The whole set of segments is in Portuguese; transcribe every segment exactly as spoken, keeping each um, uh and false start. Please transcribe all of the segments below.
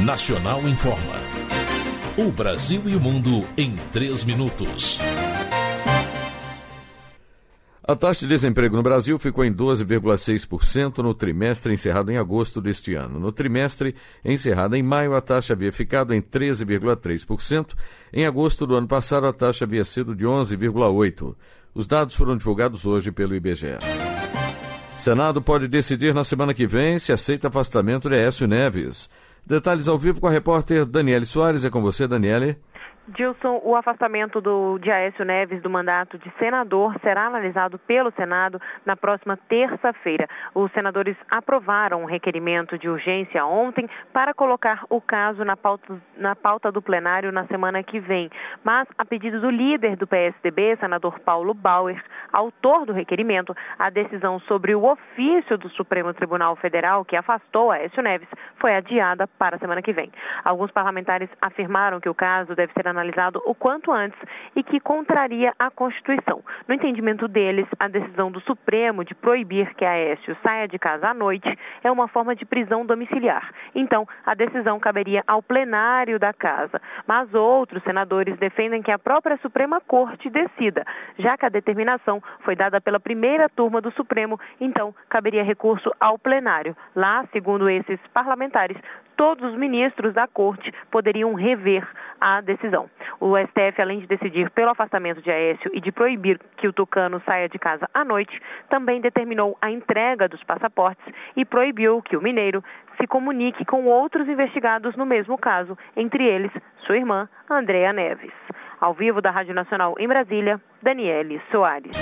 Nacional Informa. O Brasil e o mundo em três minutos. A taxa de desemprego no Brasil ficou em doze vírgula seis por cento no trimestre encerrado em agosto deste ano. No trimestre encerrado em maio, a taxa havia ficado em treze vírgula três por cento. Em agosto do ano passado, a taxa havia sido de onze vírgula oito por cento. Os dados foram divulgados hoje pelo I B G E. Senado pode decidir na semana que vem se aceita afastamento de Aécio Neves. Detalhes ao vivo com a repórter Daniele Soares. É com você, Daniele. Gilson, o afastamento do, de Aécio Neves do mandato de senador será analisado pelo Senado na próxima terça-feira. Os senadores aprovaram um requerimento de urgência ontem para colocar o caso na pauta, na pauta do plenário na semana que vem. Mas, a pedido do líder do P S D B, senador Paulo Bauer, autor do requerimento, a decisão sobre o ofício do Supremo Tribunal Federal que afastou Aécio Neves foi adiada para a semana que vem. Alguns parlamentares afirmaram que o caso deve ser analisado o quanto antes e que contraria a Constituição. No entendimento deles, a decisão do Supremo de proibir que Aécio saia de casa à noite é uma forma de prisão domiciliar. Então, a decisão caberia ao plenário da casa. Mas outros senadores defendem que a própria Suprema Corte decida, já que a determinação foi dada pela primeira turma do Supremo, então caberia recurso ao plenário. Lá, segundo esses parlamentares, todos os ministros da Corte poderiam rever a decisão. O S T F, além de decidir pelo afastamento de Aécio e de proibir que o tucano saia de casa à noite, também determinou a entrega dos passaportes e proibiu que o mineiro se comunique com outros investigados no mesmo caso, entre eles sua irmã, Andréa Neves. Ao vivo da Rádio Nacional em Brasília, Daniele Soares.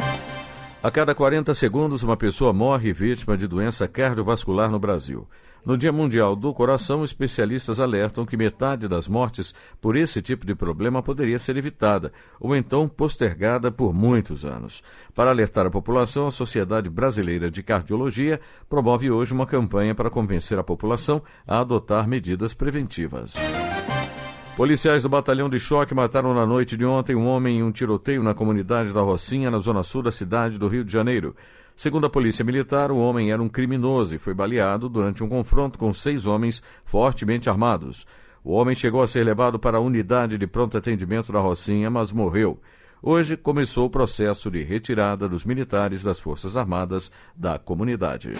A cada quarenta segundos, uma pessoa morre vítima de doença cardiovascular no Brasil. No Dia Mundial do Coração, especialistas alertam que metade das mortes por esse tipo de problema poderia ser evitada, ou então postergada por muitos anos. Para alertar a população, a Sociedade Brasileira de Cardiologia promove hoje uma campanha para convencer a população a adotar medidas preventivas. Policiais do Batalhão de Choque mataram na noite de ontem um homem em um tiroteio na comunidade da Rocinha, na zona sul da cidade do Rio de Janeiro. Segundo a Polícia Militar, o homem era um criminoso e foi baleado durante um confronto com seis homens fortemente armados. O homem chegou a ser levado para a unidade de pronto atendimento da Rocinha, mas morreu. Hoje começou o processo de retirada dos militares das Forças Armadas da comunidade.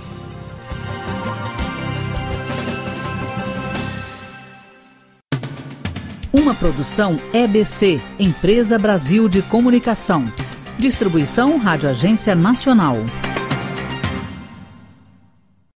Uma produção E B C, Empresa Brasil de Comunicação. Distribuição Rádio Agência Nacional.